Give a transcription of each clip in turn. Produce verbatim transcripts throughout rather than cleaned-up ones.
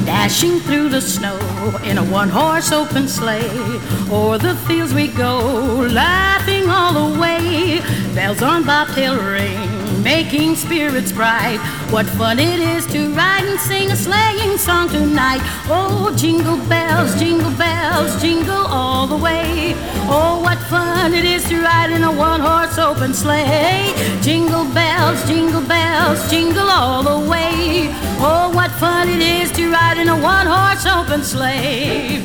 Dashing through the snow in a one-horse open sleigh. O'er the fields we go, laughing all the way. Bells on bobtail ring, making spirits bright. What fun it is to ride and sing a sleighing song tonight. Oh, jingle bells, jingle bells, jingle all the way. Oh, what fun it is to ride in a one-horse open sleigh. Jingle bells, jingle bells, jingle all the way. Oh, what fun it is to ride in a one-horse open sleigh.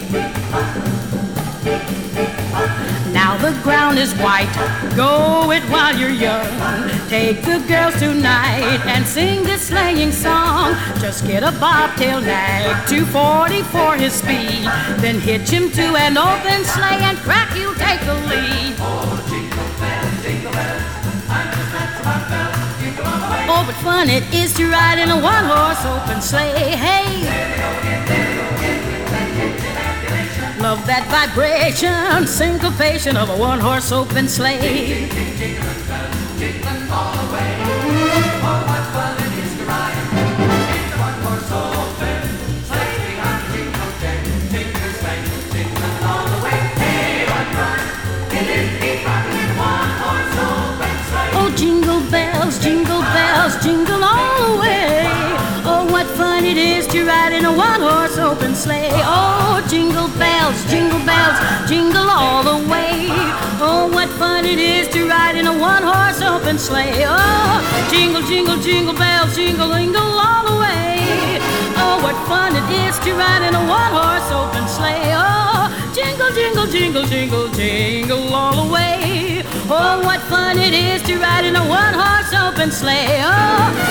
Now the ground is white, go it while you're young. Take the girls tonight and sing this sleighing song. Just get a bobtail nag, two forty for his speed. Then hitch him to an open sleigh and crack, you'll take the lead. Oh, jingle bells, jingle bells, I'm just dancing my bells, jingle all the way. Oh, but fun it is to ride in a one-horse open sleigh. Hey! Love that vibration, syncopation of a one-horse open sleigh. Jingling all the way. Oh, what fun it is to ride in a one-horse open sleigh. Behind the jingle jangle, jingle sleigh, jingling all the way. Hey, what fun it is to be riding in a one-horse open sleigh. Oh, jingle bells, jingle bells, jingle all the way. Oh, what fun it is to ride in a one-horse open sleigh. Oh, jingle bells, jingle bells, jingle all the way. Oh, what fun it is to ride in a one-horse open sleigh. Oh, jingle, jingle, jingle bells, jingle, jingle all the way. Oh, what fun it is to ride in a one-horse open sleigh. Oh, jingle, jingle, jingle, jingle, jingle all the way. Oh, what fun it is to ride in a one-horse open sleigh. Oh,